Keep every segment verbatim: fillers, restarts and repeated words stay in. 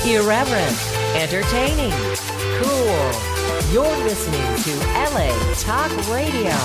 Irreverent, entertaining, cool. You're listening to L A Talk Radio.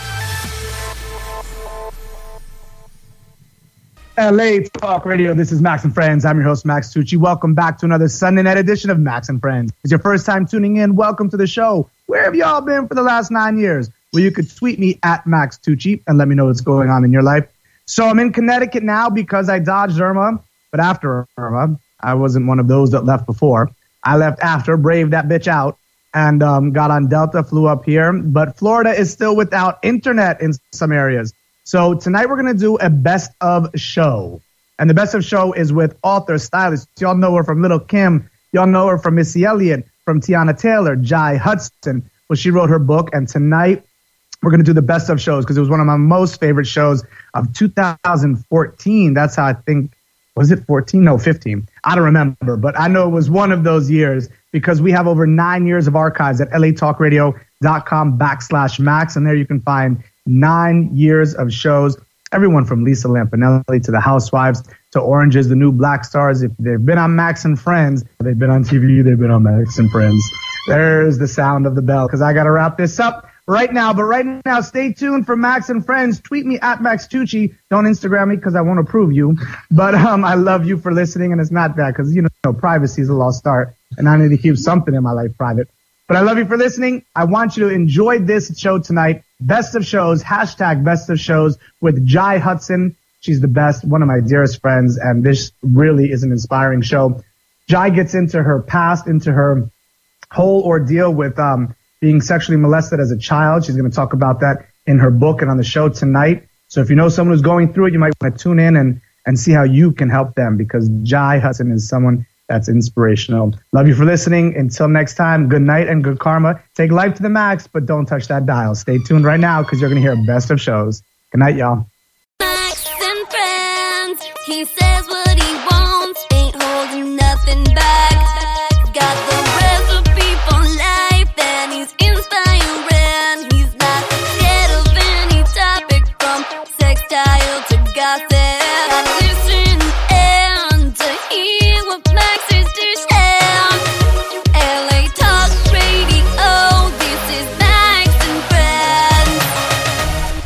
L A Talk Radio. This is Max and Friends. I'm your host, Max Tucci. Welcome back to another Sunday night edition of Max and Friends. If it's your first time tuning in, welcome to the show. Where have y'all been for the last nine years? Well, you could tweet me at Max Tucci and let me know what's going on in your life. So I'm in Connecticut now because I dodged Irma, but after Irma, I wasn't one of those that left before. I left after, braved that bitch out, and um, got on Delta, flew up here. But Florida is still without internet in some areas. So tonight we're going to do a best of show. And the best of show is with author, stylist. Y'all know her from Little Kim. Y'all know her from Missy Elliott, from Tiana Taylor, Jai Hudson. Well, she wrote her book. And tonight we're going to do the best of shows because it was one of my most favorite shows of two thousand fourteen. That's how I think, was it fourteen? No, fifteen. I don't remember. But I know it was one of those years because we have over nine years of archives at latalkradio.com backslash max. And there you can find nine years of shows, everyone from Lisa Lampanelli to the Housewives to Orange is the New Black Stars. If they've been on Max and Friends, they've been on T V, they've been on Max and Friends. There's the sound of the bell because I got to wrap this up right now. But right now, stay tuned for Max and Friends. Tweet me at Max Tucci. Don't Instagram me because I won't approve you. But um, I love you for listening, and it's not that because, you know, privacy is a lost art, and I need to keep something in my life private. But I love you for listening. I want you to enjoy this show tonight. Best of shows, hashtag best of shows with Jai Hudson. She's the best, one of my dearest friends, and this really is an inspiring show. Jai gets into her past, into her whole ordeal with um, being sexually molested as a child. She's going to talk about that in her book and on the show tonight. So if you know someone who's going through it, you might want to tune in and, and see how you can help them because Jai Hudson is someone that's inspirational. Love you for listening. Until next time, good night and good karma. Take life to the max, but don't touch that dial. Stay tuned right now because you're going to hear best of shows. Good night, y'all. Max and Friends. He says what he wants, ain't holding nothing back. Got the recipe for life, and he's inspiring. He's not scared of any topic from sextile to gossip. Listen and to hear what Max is dishing. L A Talk Radio, this is Max and Friends.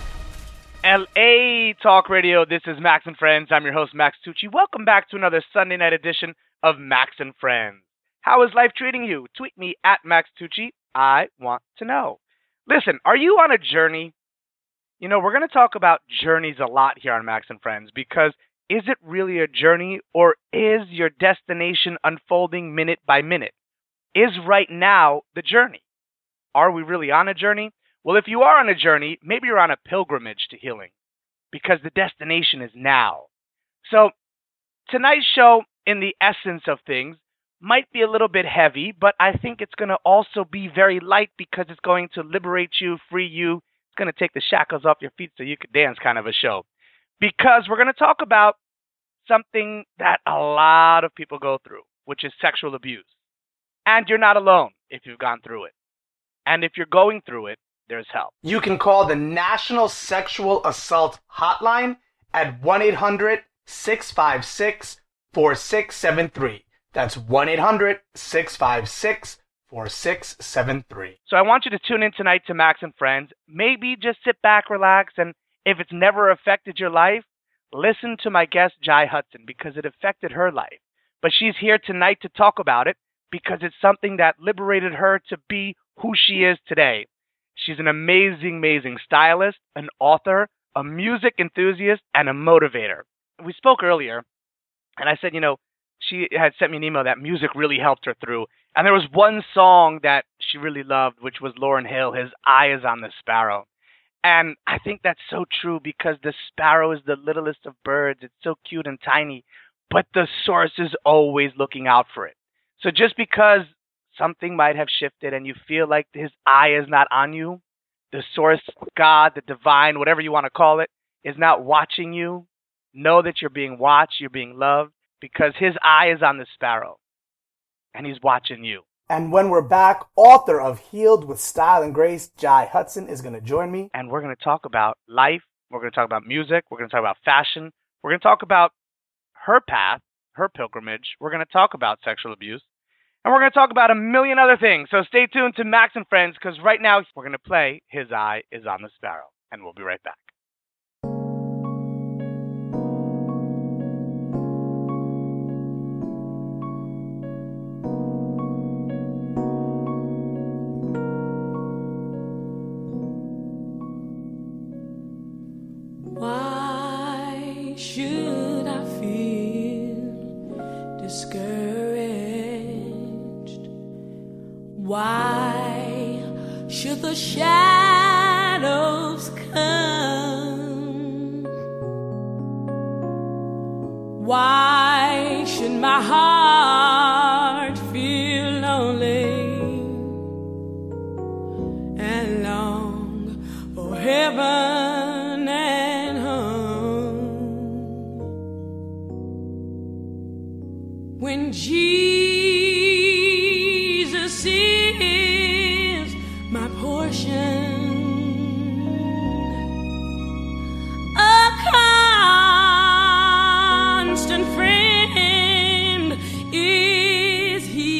L A Talk Radio, this is Max and Friends. I'm your host, Max Tucci. Welcome back to another Sunday night edition of Max and Friends. How is life treating you? Tweet me at Max Tucci. I want to know. Listen, are you on a journey? You know, we're going to talk about journeys a lot here on Max and Friends because is it really a journey or is your destination unfolding minute by minute? Is right now the journey? Are we really on a journey? Well, if you are on a journey, maybe you're on a pilgrimage to healing because the destination is now. So tonight's show, in the essence of things, might be a little bit heavy, but I think it's going to also be very light because it's going to liberate you, free you. It's going to take the shackles off your feet so you can dance kind of a show. Because we're going to talk about something that a lot of people go through, which is sexual abuse. And you're not alone if you've gone through it. And if you're going through it, there's help. You can call the National Sexual Assault Hotline at one eight hundred six five six four six seven three. That's one eight hundred six five six four six seven three. So I want you to tune in tonight to Max and Friends. Maybe just sit back, relax, and if it's never affected your life, listen to my guest, Jai Hudson, because it affected her life. But she's here tonight to talk about it because it's something that liberated her to be who she is today. She's an amazing, amazing stylist, an author, a music enthusiast, and a motivator. We spoke earlier, and I said, you know, she had sent me an email that music really helped her through. And there was one song that she really loved, which was Lauryn Hill, His Eye is on the Sparrow. And I think that's so true because the sparrow is the littlest of birds. It's so cute and tiny, but the source is always looking out for it. So just because something might have shifted and you feel like his eye is not on you, the source, God, the divine, whatever you want to call it, is not watching you, know that you're being watched, you're being loved, because his eye is on the sparrow and he's watching you. And when we're back, author of Healed with Style and Grace, Jai Hudson, is going to join me. And we're going to talk about life. We're going to talk about music. We're going to talk about fashion. We're going to talk about her path, her pilgrimage. We're going to talk about sexual abuse. And we're going to talk about a million other things. So stay tuned to Max and Friends, because right now we're going to play His Eye is on the Sparrow. And we'll be right back. Why should I feel discouraged? Why should the shadows come? Why should my heart feel lonely and long for heaven and home? When Jesus is my portion, a constant friend is He.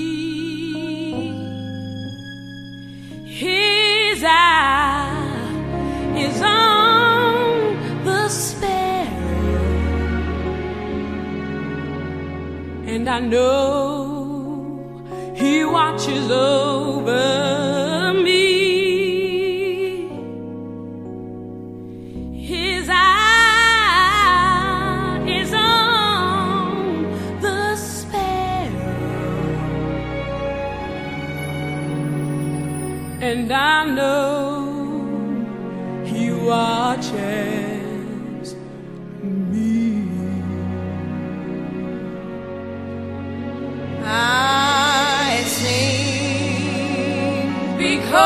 His eye is on the sparrow, and I know He watches over me. His eye is on the sparrow, and I know He watches me. I sing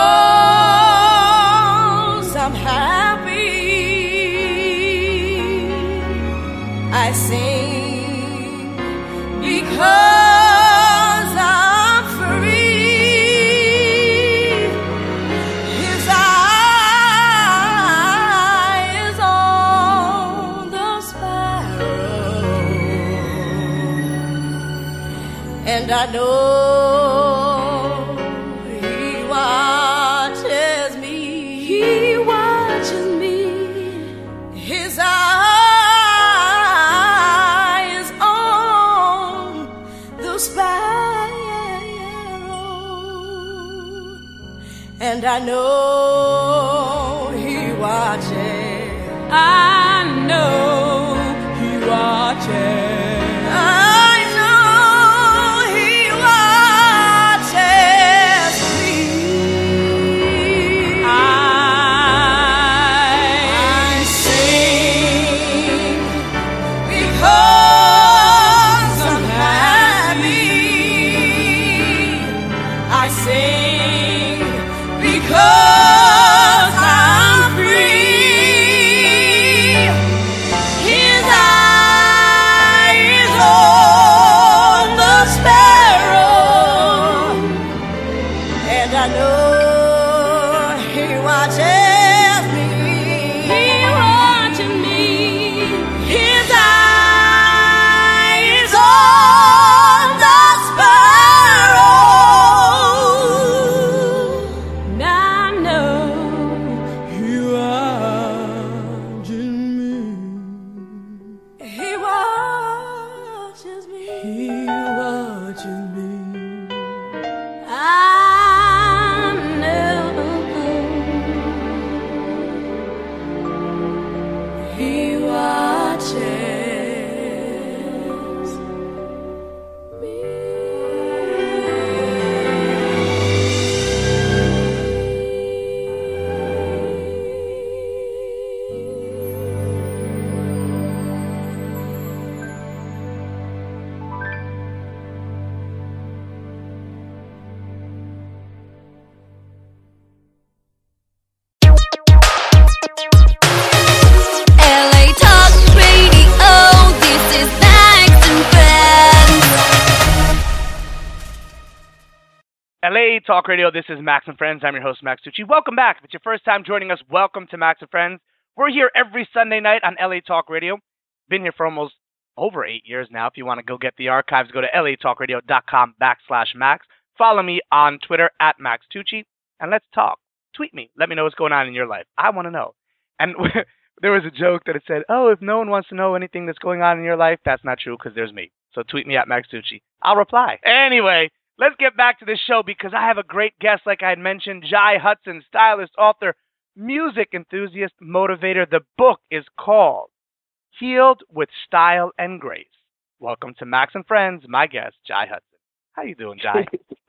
because I'm happy. I sing because I'm free. His eye is on the sparrow, and I know He watches me. He watches me. His eye is on the sparrow, and I know He watches. I know He watches. I know He watches me. I, I sing because I'm happy. I sing because I'm free. His eye is on the sparrow, and I know He watches me. He watches me. His eye is on the sparrow, and I know He watches me. He watches me. He watches me. I know He watches me. L A Talk Radio, this is Max and Friends. L A Talk Radio, this is Max and Friends. I'm your host, Max Tucci. Welcome back. If it's your first time joining us, welcome to Max and Friends. We're here every Sunday night on L A Talk Radio. Been here for almost over eight years now. If you want to go get the archives, go to latalkradio.com backslash Max. Follow me on Twitter at Max Tucci, and let's talk. Tweet me. Let me know what's going on in your life. I want to know. And there was a joke that it said, oh, if no one wants to know anything that's going on in your life, that's not true because there's me. So tweet me at Max Tucci. I'll reply. Anyway, let's get back to the show because I have a great guest, like I had mentioned, Jai Hudson, stylist, author, music enthusiast, motivator. The book is called Healed with Style and Grace. Welcome to Max and Friends, my guest, Jai Hudson. How you doing, Jai?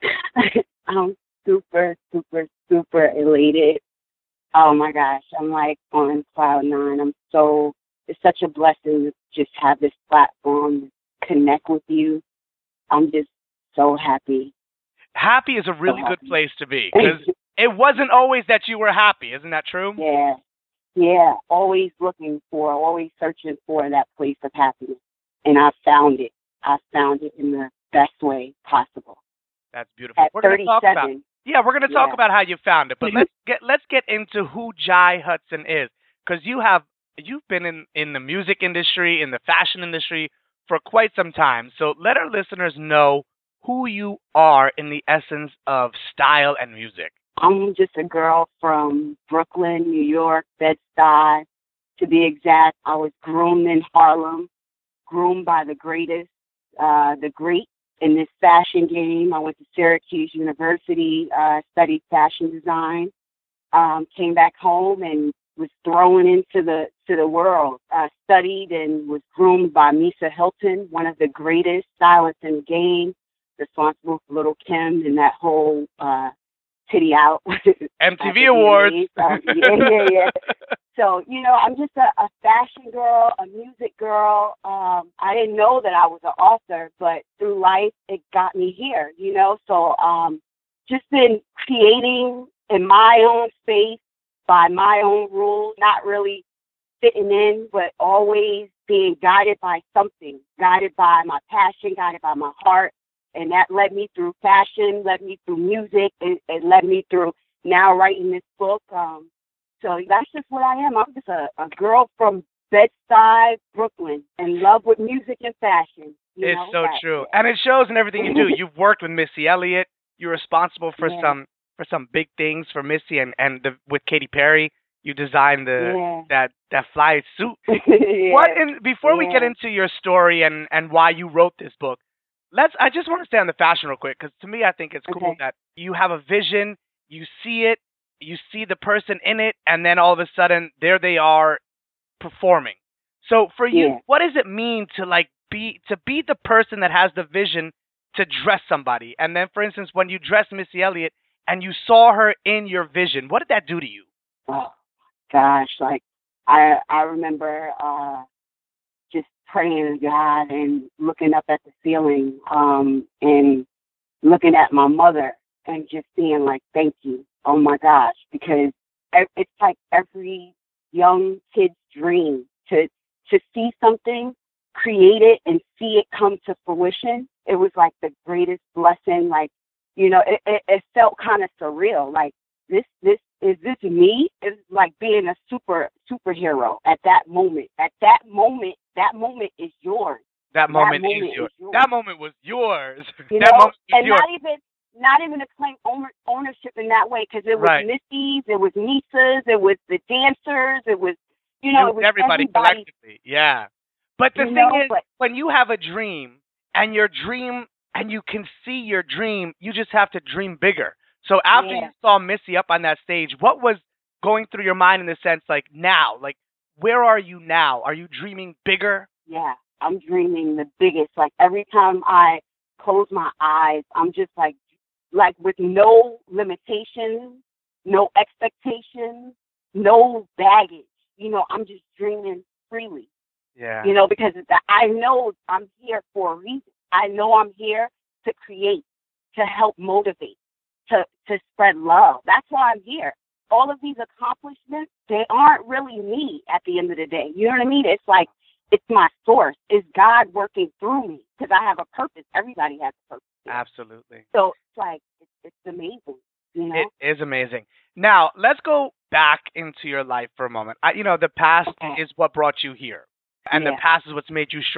I'm super, super, super elated. Oh, my gosh. I'm like on cloud nine. I'm so, it's such a blessing to just have this platform, connect with you. I'm just so happy. Happy is a really so good place to be because it wasn't always that you were happy. Isn't that true? Yeah. Yeah. Always looking for, always searching for that place of happiness. And I found it. I found it in the best way possible. That's beautiful. At we're going to talk about yeah, we're going to talk yeah. about how you found it, but let's get let's get into who Jai Hudson is because you have you've been in, in the music industry, in the fashion industry for quite some time. So let our listeners know who you are in the essence of style and music. I'm just a girl from Brooklyn, New York, Bed-Stuy. To be exact, I was groomed in Harlem, groomed by the greatest, uh, the great in this fashion game. I went to Syracuse University, uh, studied fashion design, um, came back home and was thrown into the to the world. Uh, studied and was groomed by Misa Hilton, one of the greatest stylists in the game, responsible for Little Kim and that whole uh, titty out. M T V Awards. So, yeah, yeah, yeah. So, you know, I'm just a, a fashion girl, a music girl. Um, I didn't know that I was an author, but through life, it got me here, you know. So um, just been creating in my own space, by my own rules, not really fitting in, but always being guided by something, guided by my passion, guided by my heart. And that led me through fashion, led me through music, and it led me through now writing this book. Um, so that's just what I am. I'm just a, a girl from Bed-Stuy, Brooklyn, in love with music and fashion. You it's know, so that, true. And it shows in everything you do. You've worked with Missy Elliott. You're responsible for yeah. some for some big things for Missy and, and the, with Katy Perry. You designed the yeah. that, that fly suit. yeah. What in, before we yeah. get into your story and, and why you wrote this book, let's. I just want to stay on the fashion real quick because to me, I think it's cool okay. that you have a vision, you see it, you see the person in it, and then all of a sudden there they are performing. So for you, yeah. what does it mean to like be to be the person that has the vision to dress somebody? And then, for instance, when you dressed Missy Elliott and you saw her in your vision, what did that do to you? Oh gosh, like I I remember uh, just praying to God and looking up at the ceiling um, and looking at my mother and just seeing like, thank you, oh my gosh, because it's like every young kid's dream to to see something, create it, and see it come to fruition. It was like the greatest blessing. Like, you know, it, it, it felt kind of surreal. Like this, this is this me? It's like being a super superhero at that moment. At that moment, that moment is yours. That moment, that moment is, yours. is yours. That moment was yours. You that know, moment was and yours. not even not even to claim owner, ownership in that way, because it was Right. Missy's, it was Misa's, it was the dancers, it was you know, it was everybody, everybody. collectively. Yeah. But the You thing know, is, but- when you have a dream and your dream and you can see your dream, you just have to dream bigger. So after Yeah. you saw Missy up on that stage, what was going through your mind in the sense like now? Like where are you now? Are you dreaming bigger? Yeah, I'm dreaming the biggest. Like every time I close my eyes, I'm just like, like with no limitations, no expectations, no baggage. You know, I'm just dreaming freely. Yeah. You know, because I know I'm here for a reason. I know I'm here to create, to help motivate, to to spread love. That's why I'm here. All of these accomplishments, they aren't really me at the end of the day. You know what I mean? It's like, it's my source. It's God working through me because I have a purpose. Everybody has a purpose. Absolutely. So it's like, it's, it's amazing, you know? It is amazing. Now, let's go back into your life for a moment. I, you know, the past Okay. is what brought you here, and the Yeah. past is what's made you strong.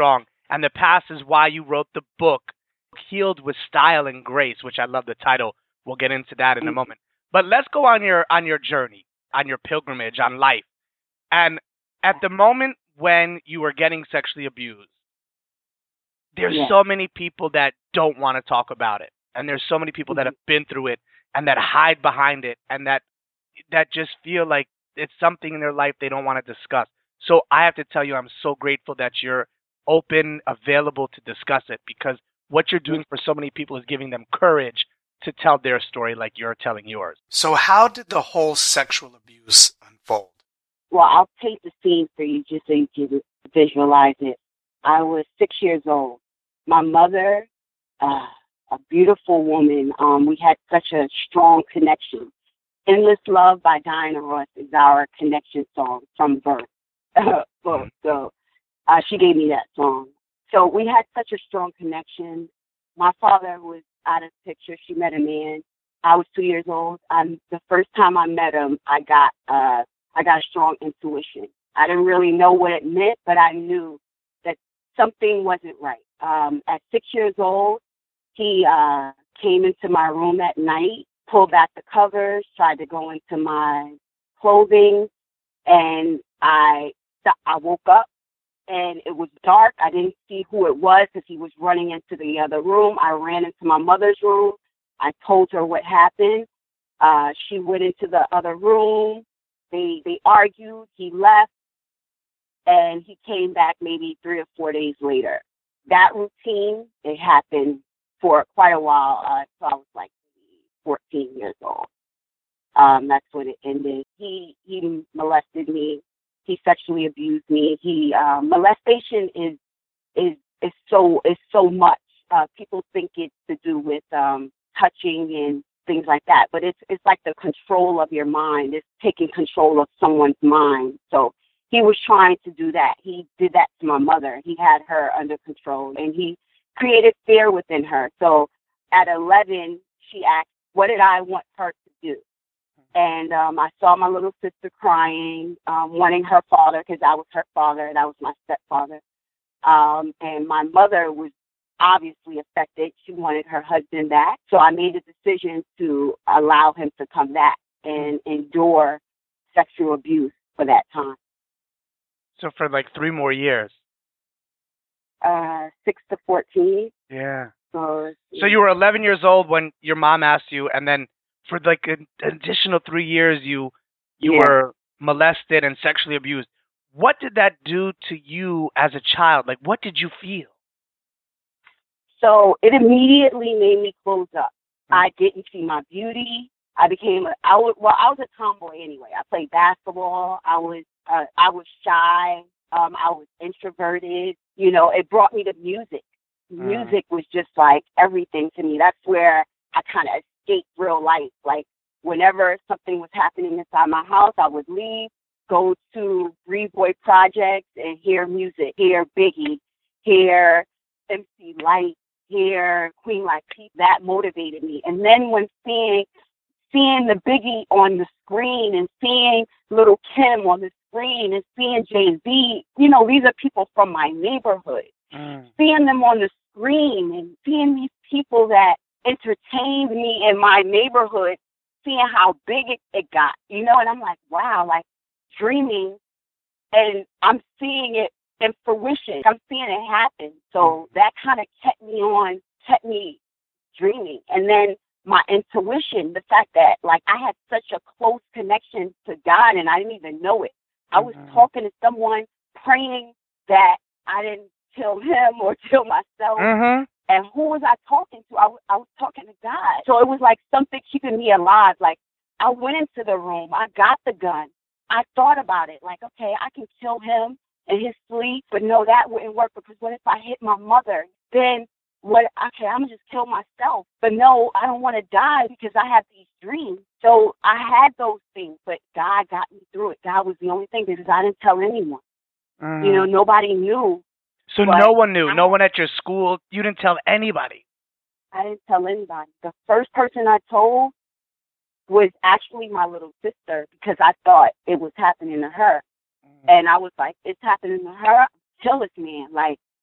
and the past is why you wrote the book, Healed with Style and Grace, which I love the title. We'll get into that in a moment. But let's go on your on your journey, on your pilgrimage, on life. And at the moment when you were getting sexually abused, there's Yeah. so many people that don't want to talk about it. And there's so many people that have been through it and that hide behind it and that that just feel like it's something in their life they don't want to discuss. So I have to tell you, I'm so grateful that you're open, available to discuss it, because what you're doing for so many people is giving them courage to tell their story like you're telling yours. So how did the whole sexual abuse unfold? Well, I'll paint the scene for you just so you can visualize it. I was six years old. My mother, uh, a beautiful woman, um, we had such a strong connection. Endless Love by Diana Ross is our connection song from birth. so so uh, she gave me that song. So we had such a strong connection. My father was out of the picture. She met a man. I was two years old. Um, the first time I met him, I got uh, I got a strong intuition. I didn't really know what it meant, but I knew that something wasn't right. Um, at six years old, he uh, came into my room at night, pulled back the covers, tried to go into my clothing, and I I woke up. And it was dark. I didn't see who it was because he was running into the other room. I ran into my mother's room. I told her what happened. Uh, she went into the other room. They they argued. He left, and he came back maybe three or four days later. That routine, it happened for quite a while. Uh, so I was like fourteen years old. Um, that's when it ended. He he molested me. He sexually abused me. He uh, molestation is is is so is so much. Uh, people think it's to do with um, touching and things like that, but it's it's like the control of your mind. It's taking control of someone's mind. So he was trying to do that. He did that to my mother. He had her under control, and he created fear within her. So at eleven, she asked, "What did I want her to do?" And um, I saw my little sister crying, um, wanting her father, because I was her father, and I was my stepfather. Um, and my mother was obviously affected. She wanted her husband back. So I made the decision to allow him to come back and endure sexual abuse for that time. So for like three more years. Uh, six to fourteen. Yeah. So, So you were eleven years old when your mom asked you, and then for like an additional three years, you you Yeah. were molested and sexually abused. What did that do to you as a child? Like, what did you feel? So it immediately made me close up. I didn't see my beauty. I became a, I was, well, I was a tomboy anyway. I played basketball. I was, uh, I was shy. Um, I was introverted. You know, it brought me to music. Mm. Music was just like everything to me. That's where I kind of escaped real life. Like whenever something was happening inside my house, I would leave, go to Boy Projects and hear music, hear Biggie, hear M C Light, hear Queen Latifah. That motivated me. And then when seeing seeing the Biggie on the screen and seeing Little Kim on the screen and seeing Jay-Z, you know, these are people from my neighborhood. Mm. Seeing them on the screen and seeing these people that entertained me in my neighborhood, seeing how big it, it got, you know, and I'm like, wow, like dreaming, and I'm seeing it in fruition. I'm seeing it happen. So that kind of kept me on, kept me dreaming. And then my intuition, the fact that like I had such a close connection to God and I didn't even know it. I was Mhm. talking to someone, praying that I didn't kill him or kill myself. Mm-hmm. And who was I talking to? I was, I was talking to God. So it was like something keeping me alive. Like I went into the room. I got the gun. I thought about it. Like, okay, I can kill him in his sleep. But no, that wouldn't work because what if I hit my mother? Then what? Okay, I'm going to just kill myself. But no, I don't want to die because I have these dreams. So I had those things, but God got me through it. God was the only thing because I didn't tell anyone. Mm. You know, nobody knew. So But no one knew. I- No one at your school. You didn't tell anybody. I didn't tell anybody. The first person I told was actually my little sister because I thought it was happening to her. And I was like, it's happening to her. Kill this man. Like,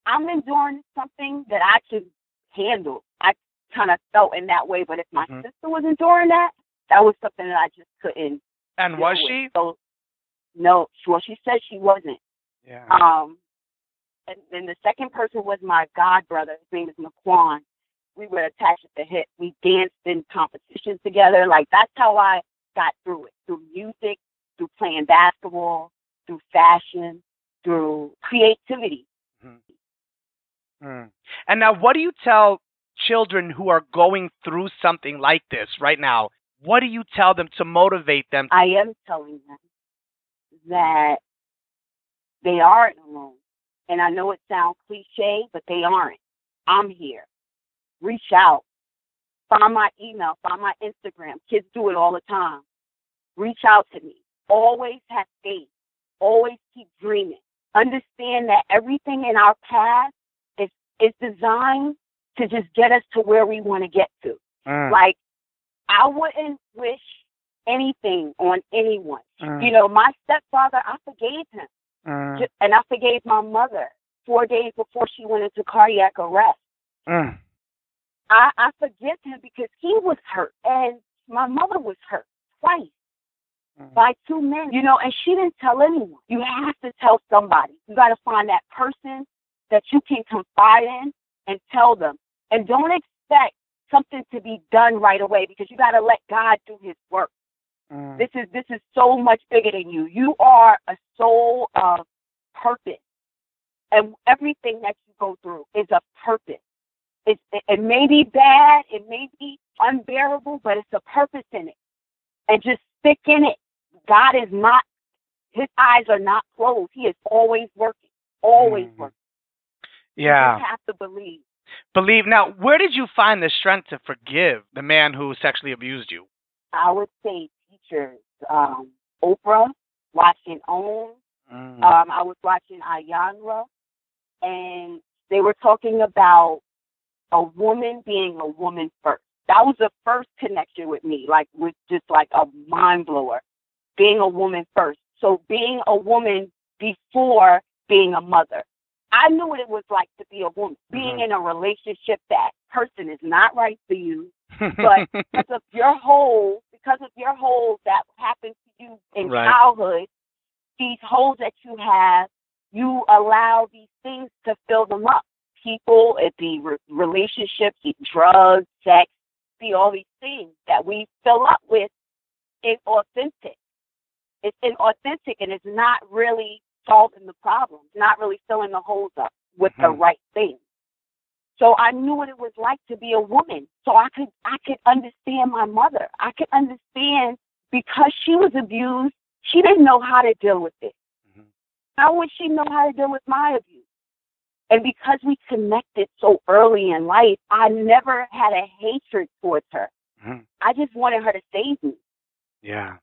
I'm enduring something that I could handle. I kind of felt in that way, but if my Mhm. sister was enduring that, that was something that I just couldn't. And deal was with. she? So, no, well, she said she wasn't. Yeah. Um, and then the second person was my god brother. His name is Naquan. We were attached at the hip. We danced in competitions together. Like, that's how I got through it. Through music, through playing basketball, through fashion, through creativity. Mm-hmm. Mm. And now, what do you tell children who are going through something like this right now? What do you tell them to motivate them? I am telling them that they aren't alone. And I know it sounds cliche, but they aren't. I'm here. Reach out. Find my email. Find my Instagram. Kids do it all the time. Reach out to me. Always have faith. Always keep dreaming. Understand that everything in our path is, is designed to just get us to where we want to get to. Mm. Like, I wouldn't wish anything on anyone. Mm. You know, my stepfather, I forgave him. Mm. Ju- And I forgave my mother four days before she went into cardiac arrest. Mm. I, I forgive him because he was hurt. And my mother was hurt twice Mm. by two men, you know, and she didn't tell anyone. You have to tell somebody. You got to find that person that you can confide in and tell them. And don't expect something to be done right away because you got to let God do his work. Mm. This is this is so much bigger than you. You are a soul of purpose. And everything that you go through is a purpose. It's, it, it may be bad, it may be unbearable, but it's a purpose in it. And just stick in it. God is not, his eyes are not closed. He is always working, always Mm. working. Yeah. You just have to believe. Believe. Now, where did you find the strength to forgive the man who sexually abused you? I would say teachers, um, Oprah, watching OWN. Mm. Um, I was watching Ayanra, and they were talking about a woman being a woman first. That was the first connection with me, like, with just like a mind blower, being a woman first. So being a woman before being a mother. I knew what it was like to be a woman, being Mhm. in a relationship that person is not right for you, but because of your holes, because of your holes that happened to you in Right. childhood, these holes that you have, you allow these things to fill them up. People, it be re- relationships, it drugs, sex, be all these things that we fill up with inauthentic. It's inauthentic and it's not really solving the problem, not really filling the holes up with the Mhm. right things. So I knew what it was like to be a woman. So I could I could understand my mother. I could understand because she was abused, she didn't know how to deal with it. Mhm. How would she know how to deal with my abuse? And because we connected so early in life, I never had a hatred towards her. Mhm. I just wanted her to save me. Yeah.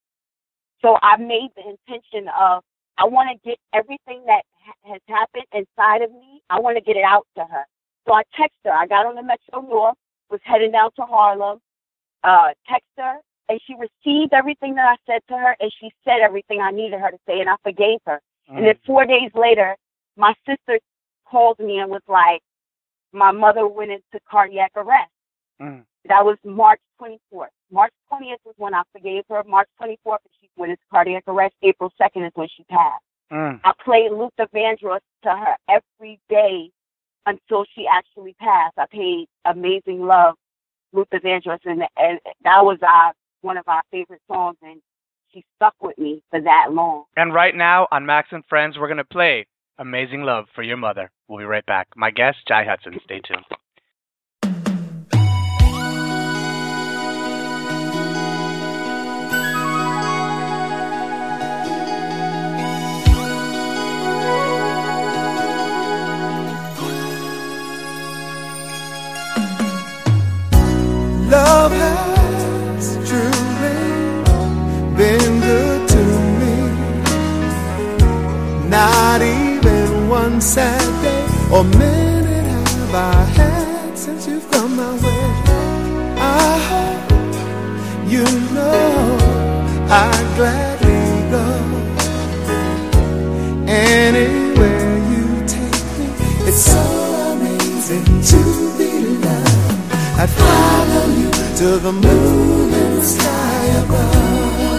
So I made the intention of, I want to get everything that ha- has happened inside of me, I want to get it out to her. So I text her. I got on the Metro North, was heading down to Harlem, uh, text her, and she received everything that I said to her, and she said everything I needed her to say, and I forgave her. Mm. And then four days later, my sister called me and was like, my mother went into cardiac arrest. Mm. That was March twenty-fourth. March twentieth was when I forgave her. March twenty-fourth, she went into cardiac arrest. April second is when she passed. Mm. I played Luther Vandross to her every day until she actually passed. I played Amazing Love, Luther Vandross, and, and that was our, one of our favorite songs, and she stuck with me for that long. And right now on Max and Friends, we're going to play Amazing Love for Your Mother. We'll be right back. My guest, Jai Hudson. Stay tuned. Love has truly been good to me. Not even one sad day or minute have I had since you've come my way. I hope you know I'd gladly go anywhere you take me. It's I'd follow you to the moon and the sky above.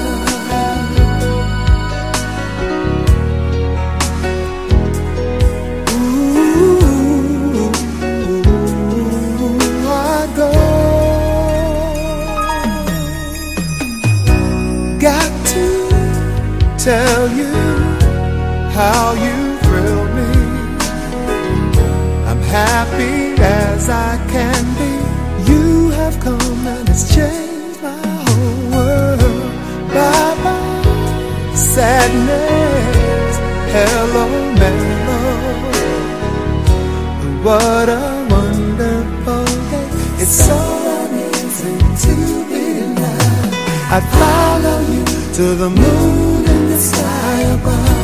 Ooh, I'd go. Got to tell you how you thrill me. I'm happy as I can be. You have come and it's changed my whole world. Bye bye sadness, hello mellow. What a wonderful day. It's so amazing to be alive. I'd follow you to the moon and the sky above.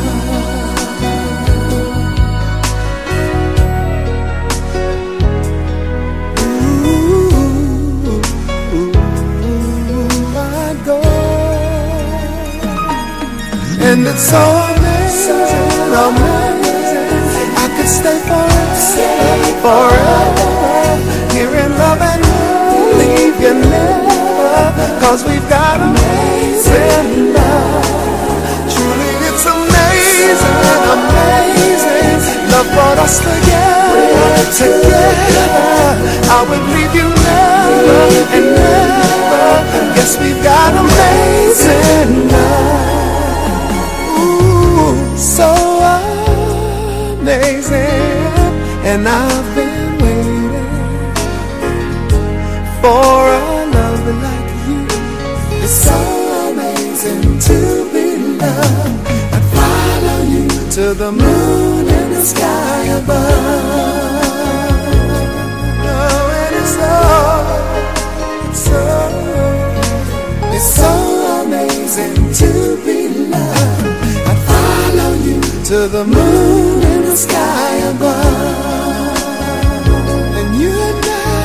And it's so amazing, amazing. I could stay forever, forever. Here in love and leave you never. Cause we've got amazing love. Truly it's amazing, amazing. Love brought us together, together. I would leave you never and never. Yes, we've got amazing love. So amazing, and I've been waiting for a love like you. It's so amazing to be loved. I'd follow you to the moon and the sky above. Oh, and it's so, so, it's so amazing to be loved. To the moon and the sky above. And you and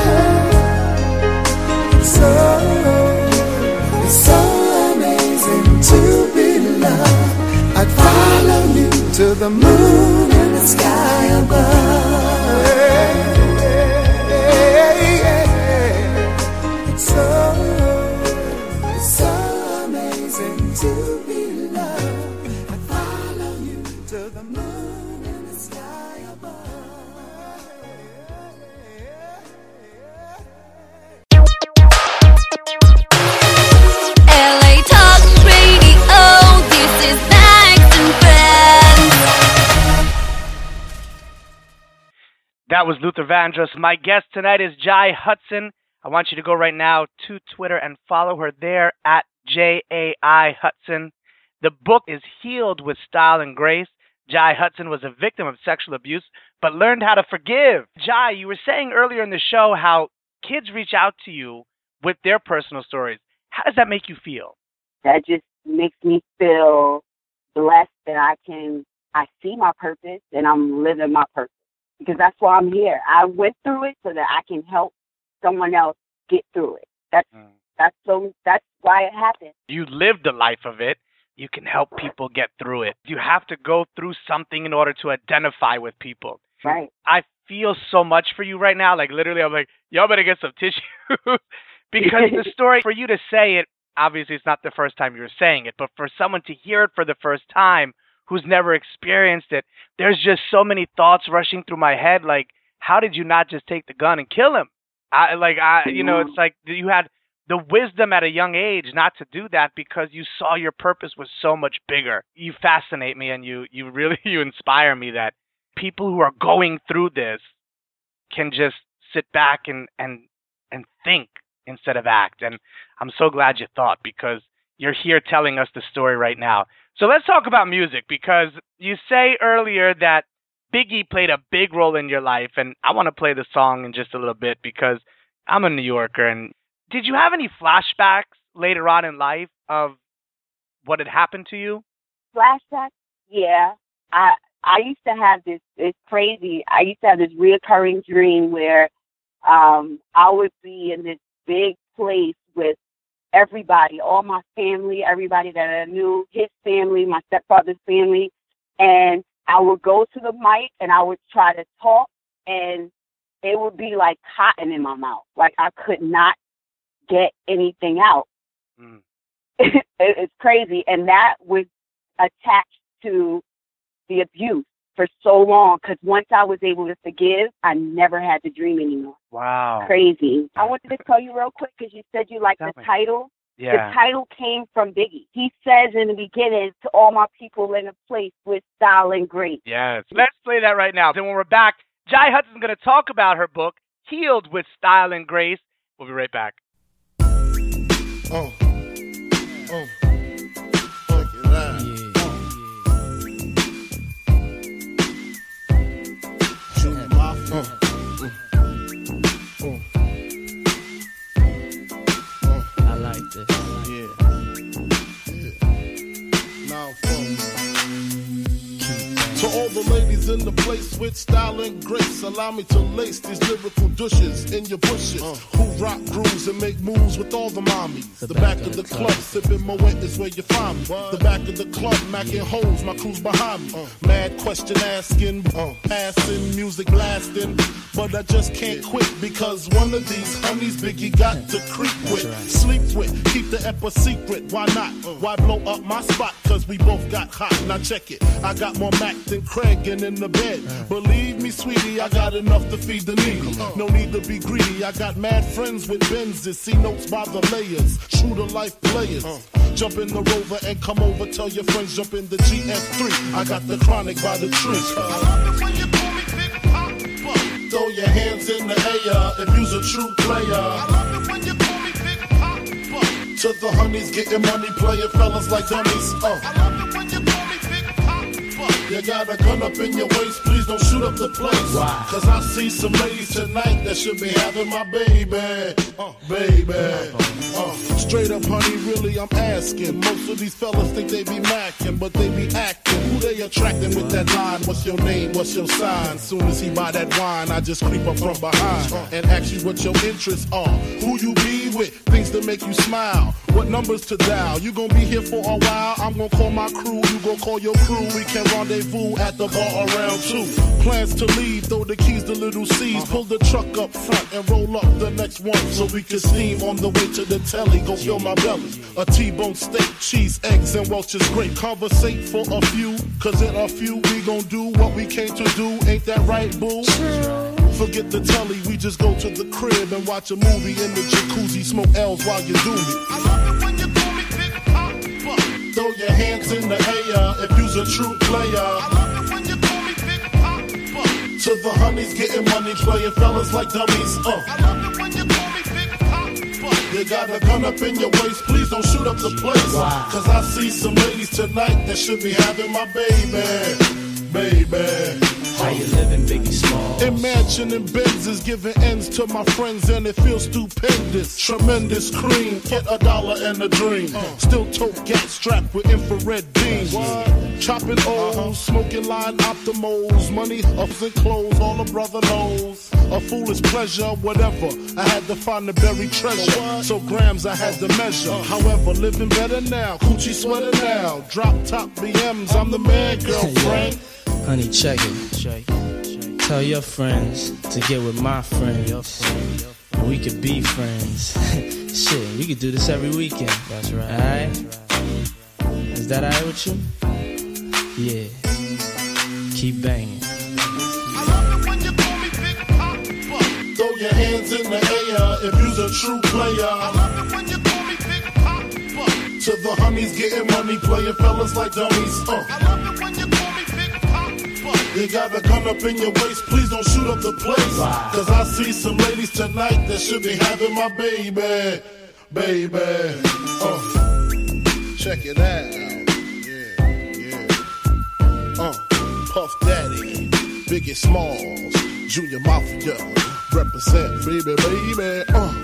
I, it's so, it's so amazing to be loved. I'd follow you to the moon and the sky above. It's so, it's so amazing to be loved. To the moon and the sky above. L A Talk Radio, this is Max and Friends. That was Luther Vandross. My guest tonight is Jai Hudson. I want you to go right now to Twitter and follow her there at J A I Hudson. The book is Healed with Style and Grace. Jai Hudson was a victim of sexual abuse, but learned how to forgive. Jai, you were saying earlier in the show how kids reach out to you with their personal stories. How does that make you feel? That just makes me feel blessed that I can, I see my purpose and I'm living my purpose. Because that's why I'm here. I went through it so that I can help someone else get through it. That's, mm. that's, so, that's why it happened. You lived the life of it. You can help people get through it. You have to go through something in order to identify with people. Right. I feel so much for you right now. Like, literally, I'm like, y'all better get some tissue. Because the story, for you to say it, obviously it's not the first time you're saying it, but for someone to hear it for the first time who's never experienced it, there's just so many thoughts rushing through my head. Like, how did you not just take the gun and kill him? I, like, I, you know, it's like you had the wisdom at a young age not to do that because you saw your purpose was so much bigger. You fascinate me and you, you really, you inspire me that people who are going through this can just sit back and, and, and think instead of act. And I'm so glad you thought because you're here telling us the story right now. So let's talk about music because you say earlier that Biggie played a big role in your life. And I want to play the song in just a little bit because I'm a New Yorker. And did you have any flashbacks later on in life of what had happened to you? Flashbacks? Yeah. I I used to have this, it's crazy. I used to have this reoccurring dream where um, I would be in this big place with everybody, all my family, everybody that I knew, his family, my stepfather's family. And I would go to the mic and I would try to talk and it would be like cotton in my mouth. Like I could not get anything out. Mm. it, it's crazy. And that was attached to the abuse for so long, because once I was able to forgive, I never had to dream anymore. Wow. Crazy. I wanted to tell you real quick, because you said you liked Tell the me. title. Yeah. The title came from Biggie. He says in the beginning, to all my people in a place with style and grace. Yes. Let's play that right now. Then when we're back, Jai Hudson's going to talk about her book, Healed with Style and Grace. We'll be right back. Oh. Oh. Check it out. Yeah. Uh, uh, uh, uh, I like this. Yeah. Yeah. Now, to all the ladies in the place with style and grace, allow me to lace these lyrical douches in your bushes. Uh, who rock grooves and make moves with all the mommies. The, the back, back of the club, club sipping Moet is where you find me. What? The back of the club, macking yeah. holes, my crew's behind me. Uh, Mad question asking, uh, passing, music blasting. But I just can't yeah. quit because one of these honeys Biggie got to creep with, right. sleep with, keep the ep a secret. Why not? Uh, Why blow up my spot? Cause we both got hot. Now check it. I got more Mac than Craig and in the bed. Uh, Believe me, sweetie, I got enough to feed the needy. No need to be greedy. I got mad friends with Benzes, see notes by the layers. True to life players. Uh, Jump in the Rover and come over. Tell your friends jump in the G F three. I got the chronic by the tree. Uh, I love it when you call me Big Papa. Throw your hands in the air if you's a true player. I love it when you call me Big Papa. To the honeys getting money, playing fellas like dummies. Uh. I love it when you call me Big Papa. You got a gun up in your waist, please don't shoot up the place. Why? Cause I see some ladies tonight that should be having my baby. Uh, baby. Uh, straight up, honey, really, I'm asking. Most of these fellas think they be macking, but they be acting. Who they attracting with that line? What's your name? What's your sign? Soon as he buy that wine, I just creep up from behind and ask you what your interests are. Who you be with? Things that make you smile. What numbers to dial? You gonna be here for a while? I'm gonna call my crew. You gonna call your crew. We can rendezvous at the bar around two. Plans to leave, throw the keys to little C's. Pull the truck up front and roll up the next one so we can steam on the way to the telly. Go fill my belly. A T-bone steak, cheese, eggs, and Welch's grape. Conversate for a few, cause in a few we gon' do what we came to do. Ain't that right, boo? Forget the telly, we just go to the crib and watch a movie in the jacuzzi. Smoke L's while you do me. I love it when you call me Big Papa. Throw your hands in the air if you's a true player. I love it when you call me Big Papa. To the honeys getting money, playing fellas like dummies. Uh. I love it when you call me Big Papa. You got a gun up in your waist, please don't shoot up the place. Wow. Cause I see some ladies tonight that should be having my baby. Baby. How you living, Biggie Smalls? Imagining Benzes giving ends to my friends and it feels stupendous. Tremendous cream, get a dollar and a dream. Uh. Still tote gas strapped with infrared beams. What? Chopping O's, uh-huh. Smoking line optimals. Money, ups and clothes, all a brother knows. A foolish pleasure, whatever. I had to find the buried treasure. What? So grams I had to measure. Uh. However, living better now. Coochie sweater now. Drop top B Ms, I'm the man, girlfriend. Honey, check it. Tell your friends to get with my friends. And we could be friends. Shit, we could do this every weekend. That's right. Alright? Is that alright with you? Yeah. Keep banging. I love it when you call me Big Papa. Throw your hands in the air if you's a true player. I love it when you call me Big Papa. To the honeys getting money, playing fellas like dummies. Uh. I love it when you call me Big Papa. You got a gun up in your waist, please don't shoot up the place. Wow. Cause I see some ladies tonight that should be having my baby. Baby. Uh. Check it out. Yeah, yeah. Uh. Puff Daddy, Biggie Smalls, Junior Mafia, represent, baby, baby. Uh.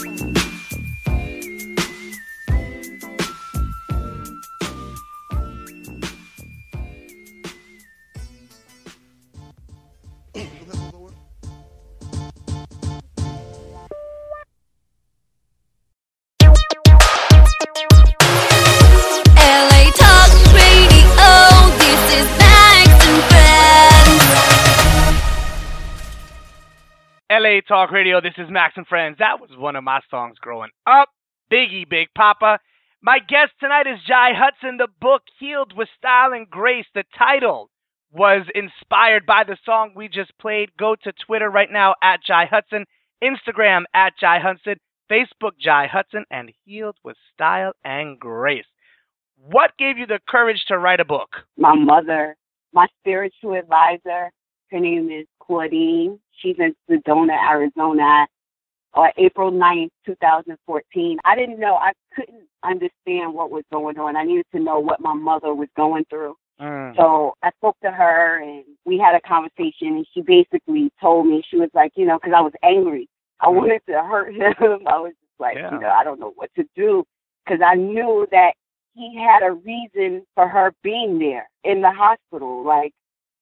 L A Talk Radio. This is Max and Friends. That was one of my songs growing up. Biggie, Big Papa. My guest tonight is Jai Hudson. The book, Healed with Style and Grace. The title was inspired by the song we just played. Go to Twitter right now at Jai Hudson, Instagram at Jai Hudson, Facebook Jai Hudson, and Healed with Style and Grace. What gave you the courage to write a book? My mother, my spiritual advisor, her name is Claudine. She's in Sedona, Arizona, on April ninth, twenty fourteen. I didn't know, I couldn't understand what was going on. I needed to know what my mother was going through. Mm. So I spoke to her and we had a conversation, and she basically told me, she was like, you know, because I was angry. I wanted to hurt him. I was just like, yeah. you know, I don't know what to do, because I knew that he had a reason for her being there in the hospital. Like,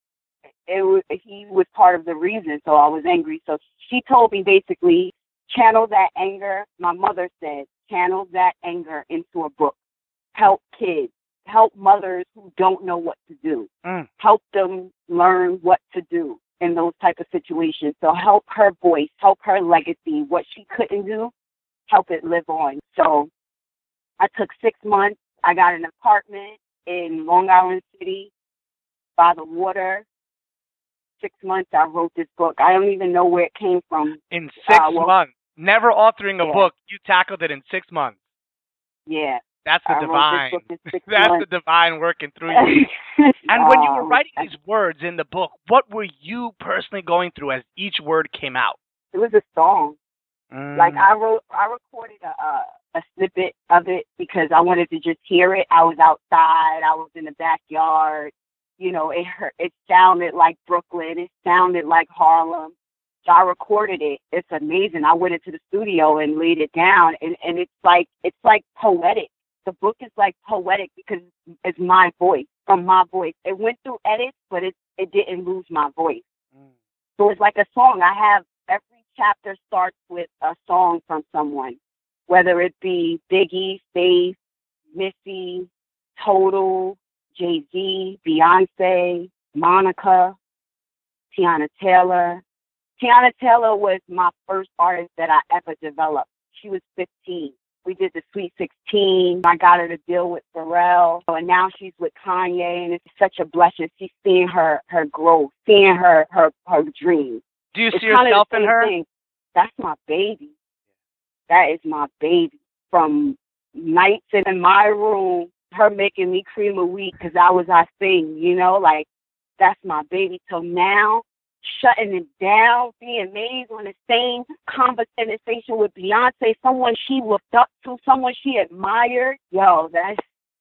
it was, he was part of the reason, so I was angry. So she told me basically, channel that anger. My mother said, channel that anger into a book. Help kids. Help mothers who don't know what to do. Mm. Help them learn what to do in those type of situations. So help her voice, help her legacy. What she couldn't do, help it live on. So I took six months. I got an apartment in Long Island City by the water. Six months I wrote this book. I don't even know where it came from. In six uh, well, months. Never authoring a yeah. book. You tackled it in six months. Yeah. That's the I divine. That's months. the divine working through you. And when you were writing these words in the book, what were you personally going through as each word came out? It was a song. Mm. Like I wrote, I recorded a, a a snippet of it because I wanted to just hear it. I was outside. I was in the backyard. You know, it hurt. It sounded like Brooklyn. It sounded like Harlem. So I recorded it. It's amazing. I went into the studio and laid it down, and, and it's like it's like poetic. The book is like poetic because it's my voice, from my voice. It went through edits, but it it didn't lose my voice. Mm. So it's like a song. I have every chapter starts with a song from someone, whether it be Biggie, Faith, Missy, Total, Jay-Z, Beyonce, Monica, Tiana Taylor. Tiana Taylor was my first artist that I ever developed. She was fifteen. We did the Sweet sixteen. I got her to deal with Pharrell. And now she's with Kanye, and it's such a blessing. She's seeing her, her growth, seeing her, her, her dreams. Do you it's see yourself in her? Thing. That's my baby. That is my baby. From nights in my room, her making me cream of wheat because I was I sing, you know, like that's my baby. Till now, shutting it down, being amazed on the same conversation with Beyonce, someone she looked up to, someone she admired. Yo, that's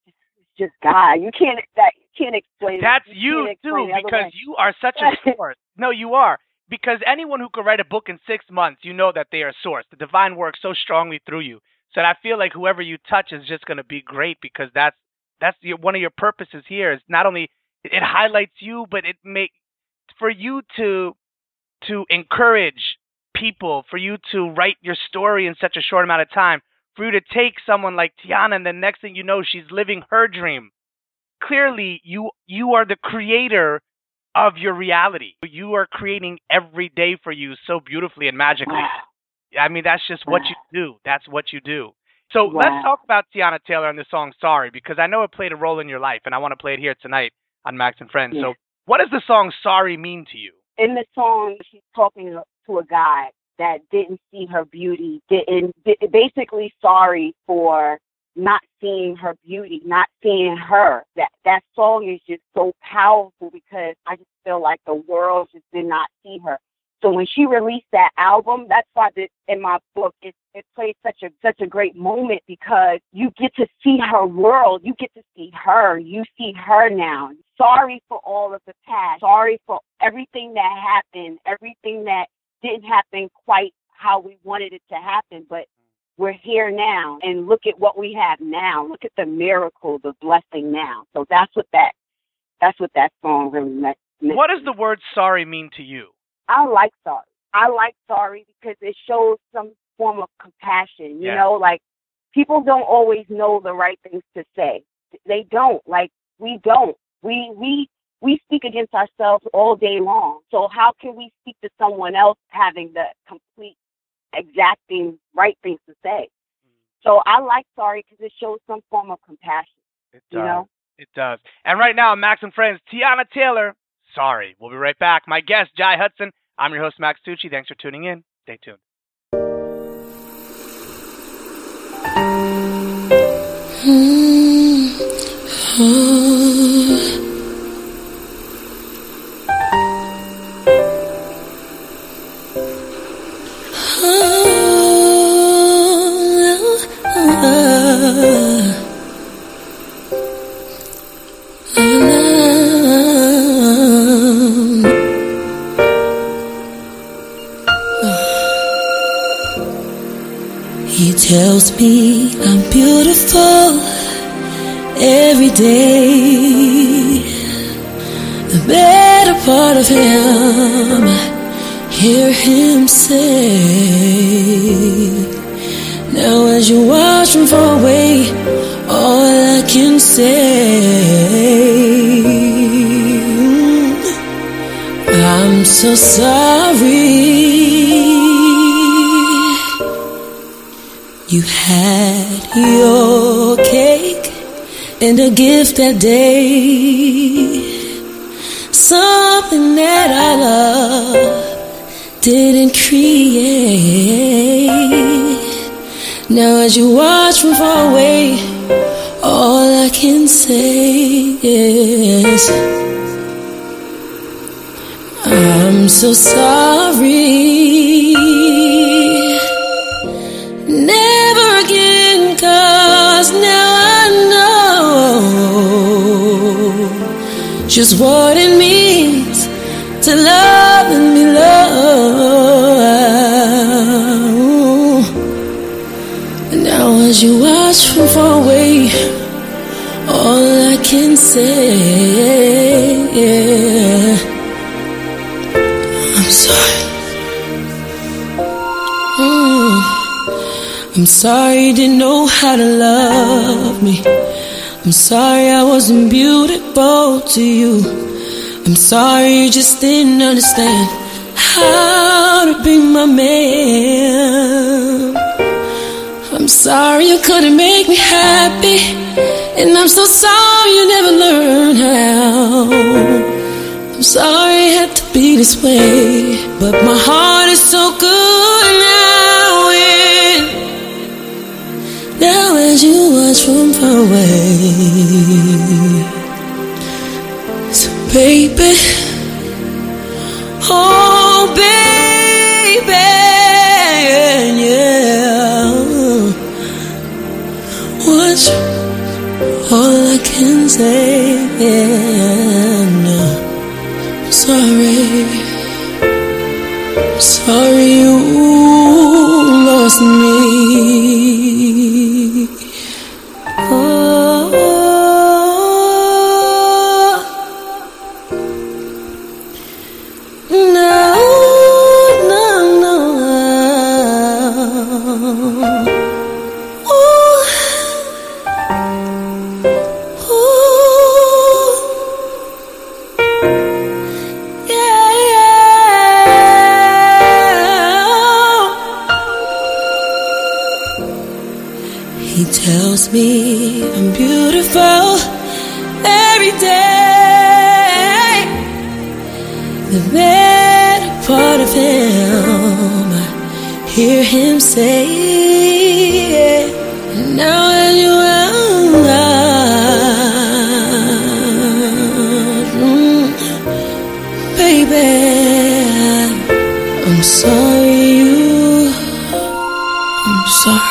just God. You can't that you can't explain. That's it. you, you too, because you are such a source. No, you are. Because anyone who could write a book in six months, you know that they are a source. The divine works so strongly through you. So I feel like whoever you touch is just going to be great, because that's that's your, one of your purposes here. Is not only it highlights you, but it make for you to to encourage people, for you to write your story in such a short amount of time, for you to take someone like Tiana, and the next thing you know, she's living her dream. Clearly, you you are the creator of your reality. You are creating every day for you so beautifully and magically. I mean, that's just what you do. That's what you do. So wow. Let's talk about Tiana Taylor and the song Sorry, because I know it played a role in your life, and I want to play it here tonight on Max and Friends. Yeah. So what does the song Sorry mean to you? In the song, she's talking to a guy that didn't see her beauty, didn't, basically sorry for not seeing her beauty, not seeing her. That that song is just so powerful because I just feel like the world just did not see her. So when she released that album, that's why this, in my book it it plays such a such a great moment, because you get to see her world, you get to see her, you see her now. Sorry for all of the past. Sorry for everything that happened, everything that didn't happen quite how we wanted it to happen, but we're here now, and look at what we have now. Look at the miracle, the blessing now. So that's what that that's what that song really meant. What does the word sorry mean to you? I like sorry. I like sorry because it shows some form of compassion. You yeah. know, like people don't always know the right things to say. They don't. Like we don't. We we we speak against ourselves all day long. So how can we speak to someone else having the complete, exacting right things to say? So I like Sorry because it shows some form of compassion. It you does. know? It does. And right now, Max and Friends, Tiana Taylor, Sorry. We'll be right back. My guest, Jai Hudson. I'm your host, Max Tucci. Thanks for tuning in. Stay tuned. He tells me I'm beautiful every day. The better part of him, I hear him say. Now as you watch from far away, all I can say, I'm so sorry. You had your cake and a gift that day, something that I love didn't create. Now as you watch from far away, all I can say is I'm so sorry. Never again, 'cause now I know just what it means to love and be loved. And now as you watch from far away, all I can say, I'm sorry. Mm. I'm sorry you didn't know how to love me. I'm sorry I wasn't beautiful to you. I'm sorry you just didn't understand how to be my man. I'm sorry you couldn't make me happy, and I'm so sorry you never learned how. I'm sorry it had to be this way, but my heart is so good now. And now as you watch from far away, so baby, oh baby, yeah, watch all I can say, yeah, no. Sorry, sorry you lost me. Oh, no, no, no. Ooh. He tells me I'm beautiful every day. The better part of him, I hear him say, and now that you are, baby, I'm sorry you, I'm sorry.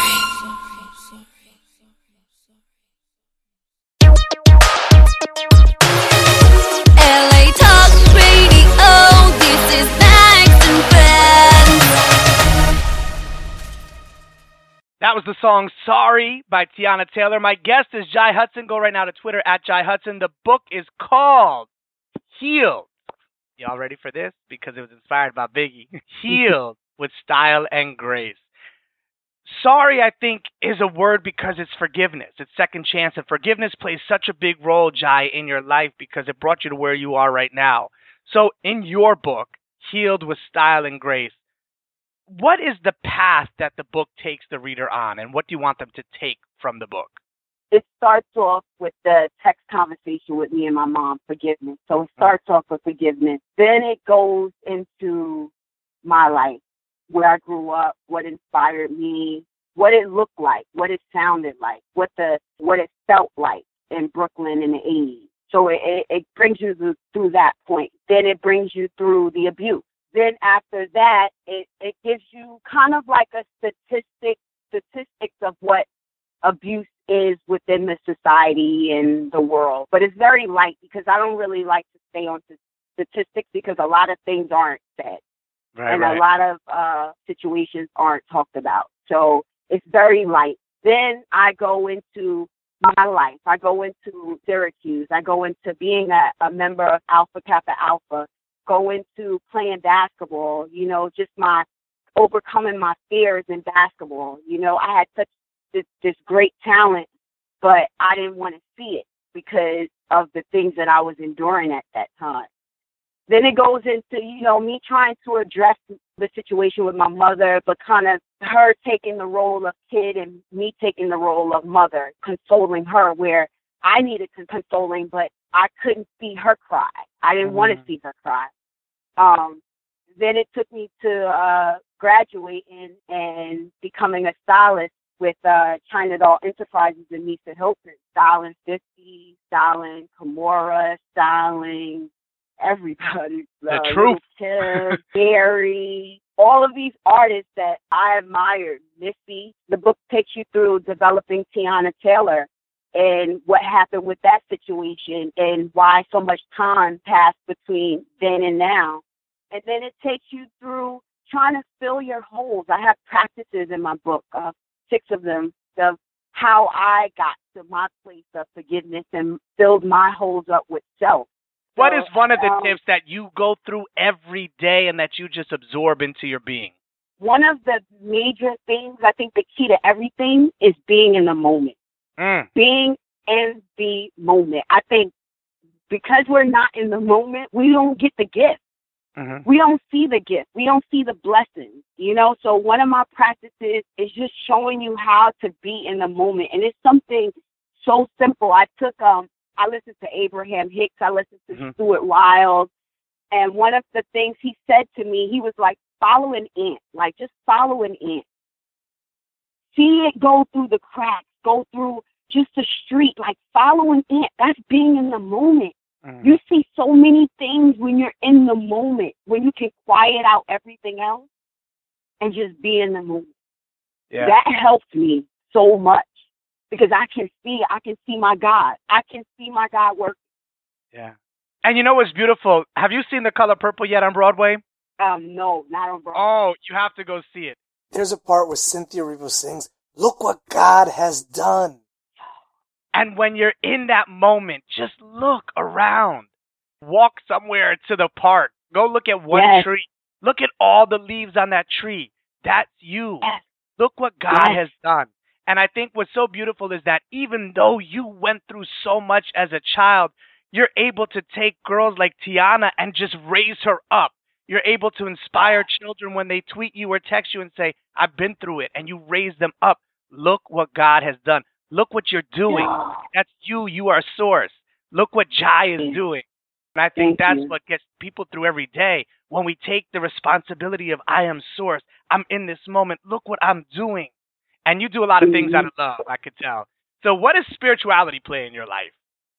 That was the song Sorry by Tiana Taylor. My guest is Jai Hudson. Go right now to Twitter at Jai Hudson. The book is called Healed. Y'all ready for this? Because it was inspired by Biggie. Healed with Style and Grace. sorry, I think, is a word because it's forgiveness. It's second chance. And forgiveness plays such a big role, Jai, in your life because it brought you to where you are right now. So in your book, Healed with Style and Grace, what is the path that the book takes the reader on, and what do you want them to take from the book? It starts off with the text conversation with me and my mom, forgiveness. So it starts off with forgiveness. Then it goes into my life, where I grew up, what inspired me, what it looked like, what it sounded like, what the what it felt like in Brooklyn in the eighties. So it, it, it brings you through, through that point. Then it brings you through the abuse. Then after that, it, it gives you kind of like a statistic statistics of what abuse is within the society and the world. But it's very light because I don't really like to stay on statistics because a lot of things aren't said. Right, and right. a lot of uh, situations aren't talked about. So it's very light. Then I go into my life. I go into Syracuse. I go into being a, a member of Alpha Kappa Alpha, go into playing basketball, you know, just my overcoming my fears in basketball. You know, I had such this, this great talent, but I didn't want to see it because of the things that I was enduring at that time. Then it goes into, you know, me trying to address the situation with my mother, but kind of her taking the role of kid and me taking the role of mother, consoling her where I needed consoling, but I couldn't see her cry. I didn't mm-hmm. want to see her cry. Um, then it took me to uh, graduating and becoming a stylist with uh, China Doll Enterprises and Misa Hilton, styling fifty, styling Kimura, styling everybody. The uh, truth. Tim, Gary, all of these artists that I admired. Missy. The book takes you through developing Tiana Taylor and what happened with that situation and why so much time passed between then and now. And then it takes you through trying to fill your holes. I have practices in my book, uh, six of them, of how I got to my place of forgiveness and filled my holes up with self. What so, is one of the um, tips that you go through every day and that you just absorb into your being? One of the major things, I think the key to everything is being in the moment. Mm. Being in the moment. I think because we're not in the moment, we don't get the gift. Mm-hmm. We don't see the gift. We don't see the blessing, you know? So one of my practices is just showing you how to be in the moment. And it's something so simple. I took, um, I listened to Abraham Hicks. I listened to mm-hmm. Stuart Wilde. And one of the things he said to me, he was like, follow an ant, like just follow an ant. See it go through the cracks, go through just the street, like follow an ant. That's being in the moment. Mm-hmm. You see so many things when you're in the moment, when you can quiet out everything else and just be in the moment. Yeah. That helped me so much because I can see, I can see my God. I can see my God working. Yeah. And you know what's beautiful? Have you seen The Color Purple yet on Broadway? Um, no, not on Broadway. Oh, you have to go see it. There's a part where Cynthia Erivo sings, "Look what God has done." And when you're in that moment, just look around. Walk somewhere to the park. Go look at one yes. tree. Look at all the leaves on that tree. That's you. Yes. Look what God yes. has done. And I think what's so beautiful is that even though you went through so much as a child, you're able to take girls like Tiana and just raise her up. You're able to inspire children when they tweet you or text you and say, I've been through it, and you raise them up. Look what God has done. Look what you're doing. Yeah. That's you. You are source. Look what Jai is doing. And I think Thank that's you. what gets people through every day. When we take the responsibility of I am source, I'm in this moment, look what I'm doing. And you do a lot of mm-hmm. things out of love, I could tell. So what does spirituality play in your life?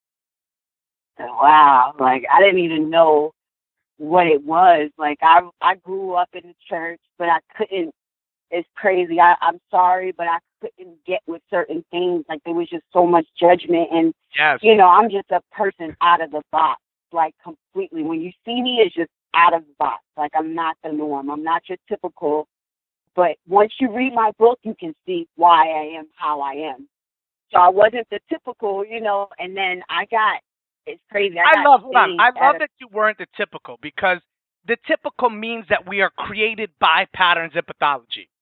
Wow. Like, I didn't even know what it was. Like, I I grew up in the church, but I couldn't. It's crazy. I, I'm sorry, but I couldn't get with certain things. Like, there was just so much judgment. And, yes. you know, I'm just a person out of the box, like, completely. When you see me, it's just out of the box. Like, I'm not the norm. I'm not your typical. But once you read my book, you can see why I am how I am. So I wasn't the typical, you know, and then I got, it's crazy. I, I got love, hold on. I love a, that you weren't the typical, because the typical means that we are created by patterns and pathology.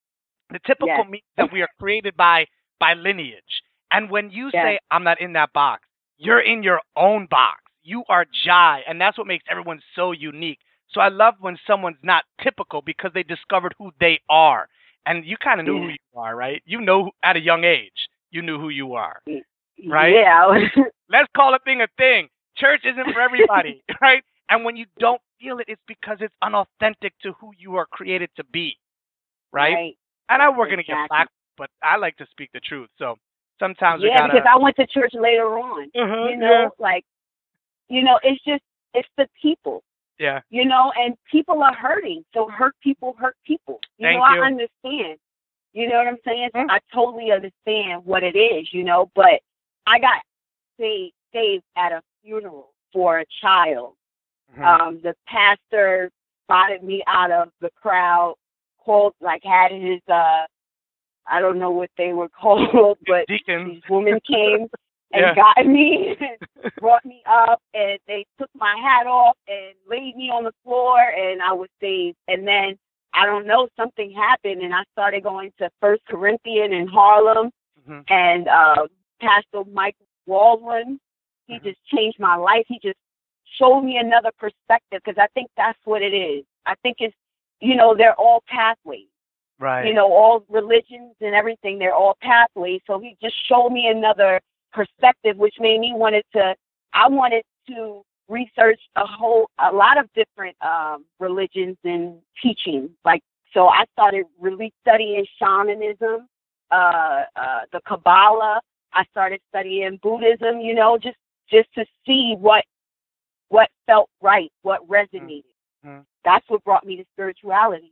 The typical Yes. means that we are created by by lineage. And when you Yes. say, I'm not in that box, you're in your own box. You are Jai, and that's what makes everyone so unique. So I love when someone's not typical because they discovered who they are. And you kind of knew Yeah. who you are, right? You know who- at a young age, you knew who you are, right? Yeah. Let's call a thing a thing. Church isn't for everybody, right? And when you don't feel it, it's because it's unauthentic to who you are created to be, right? Right. I know we're going to get Exactly. flack, but I like to speak the truth. So sometimes we Yeah, gotta. because I went to church later on. Uh-huh, you know, yeah. like, you know, it's just, it's the people, Yeah. you know, and people are hurting. So hurt people hurt people. You Thank know, you. I understand. You know what I'm saying? So Mhm. I totally understand what it is, you know, but I got saved, saved at a funeral for a child. Mhm. Um, the pastor spotted me out of the crowd, called, like, had his, uh, I don't know what they were called, but Deacons. these women came and Yeah. got me, and brought me up, and they took my hat off and laid me on the floor, and I was saved. And then, I don't know, something happened, and I started going to First Corinthian in Harlem, Mhm. and uh, Pastor Mike Waldron, he Mhm. just changed my life. He just showed me another perspective, because I think that's what it is. I think it's, you know, they're all pathways. Right. You know, all religions and everything, they're all pathways. So he just showed me another perspective, which made me wanted to, I wanted to research a whole, a lot of different um, religions and teachings. Like, so I started really studying shamanism, uh, uh, the Kabbalah. I started studying Buddhism, you know, just, just to see what, what felt right, what resonated. Mhm. That's what brought me to spirituality.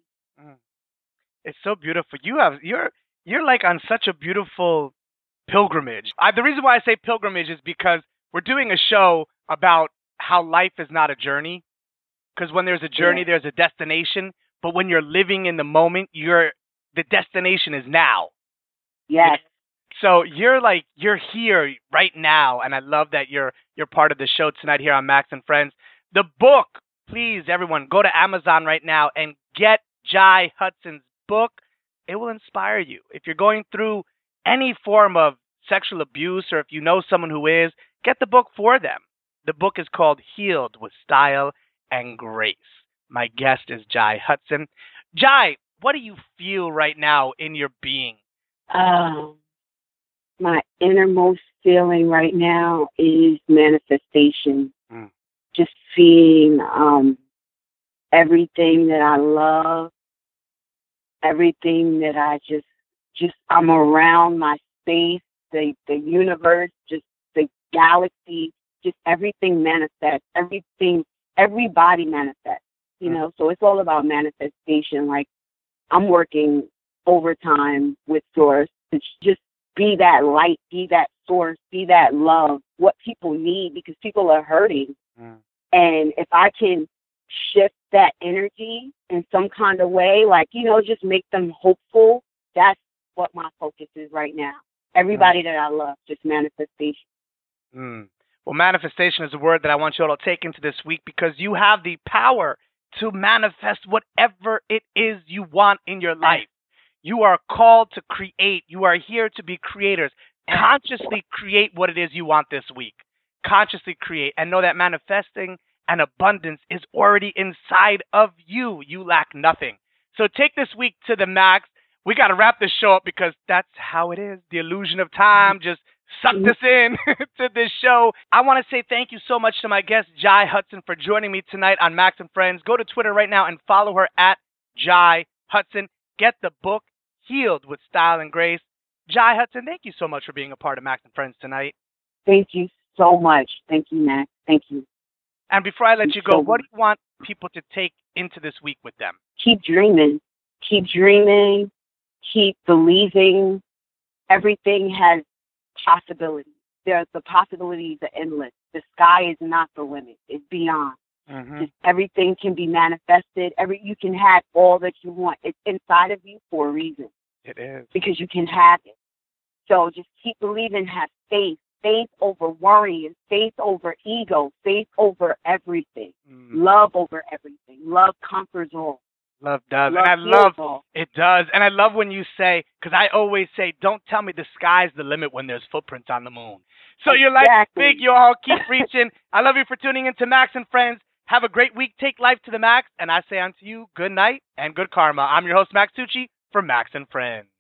It's so beautiful. You have you're you're like on such a beautiful pilgrimage. I, the reason why I say pilgrimage is because we're doing a show about how life is not a journey. Because when there's a journey, Yeah. there's a destination. But when you're living in the moment, you're the destination is now. Yes. So you're like you're here right now, and I love that you're you're part of the show tonight here on Max and Friends. The book, please, everyone, go to Amazon right now and get Jai Hudson's book. It will inspire you. If you're going through any form of sexual abuse, or if you know someone who is, get the book for them. The book is called Healed with Style and Grace. My guest is Jai Hudson. Jai, what do you feel right now in your being? Um, my innermost feeling right now is manifestation. Mm. Just seeing um, everything that I love, everything that I just, just I'm around my space, the the universe, just the galaxy, just everything manifests, everything, everybody manifests. You Mm. know, so it's all about manifestation. Like, I'm working overtime with Source to just be that light, be that source, be that love, what people need, because people are hurting. Mm. And if I can shift that energy in some kind of way, like, you know, just make them hopeful, that's what my focus is right now. Everybody that I love, just manifestation. Mm. Well, manifestation is a word that I want you all to take into this week, because you have the power to manifest whatever it is you want in your life. You are called to create. You are here to be creators. Consciously create what it is you want this week. Consciously create, and know that manifesting and abundance is already inside of you. You lack nothing. So take this week to the max. We got to wrap this show up, because that's how it is. The illusion of time just sucked us in to this show. I want to say thank you so much to my guest, Jai Hudson, for joining me tonight on Max and Friends. Go to Twitter right now and follow her at Jai Hudson. Get the book, Healed with Style and Grace. Jai Hudson, thank you so much for being a part of Max and Friends tonight. Thank you so much. Thank you, Max. Thank you. And before I let you go, So what do you want people to take into this week with them? Keep dreaming. Keep dreaming. Keep believing. Everything has possibilities. There's the possibilities are endless. The sky is not the limit. It's beyond. Mm-hmm. Just everything can be manifested. Every you can have all that you want. It's inside of you for a reason, It is. because you can have it. So just keep believing. Have faith. Faith over worrying. Faith over ego. Faith over everything. Mm. Love over everything. Love conquers all. Love does. Love and I beautiful. love, it does. And I love when you say, because I always say, don't tell me the sky's the limit when there's footprints on the moon. So you're like, Exactly. big, y'all, keep reaching. I love you for tuning in to Max and Friends. Have a great week. Take life to the max. And I say unto you, good night and good karma. I'm your host, Max Tucci, for Max and Friends.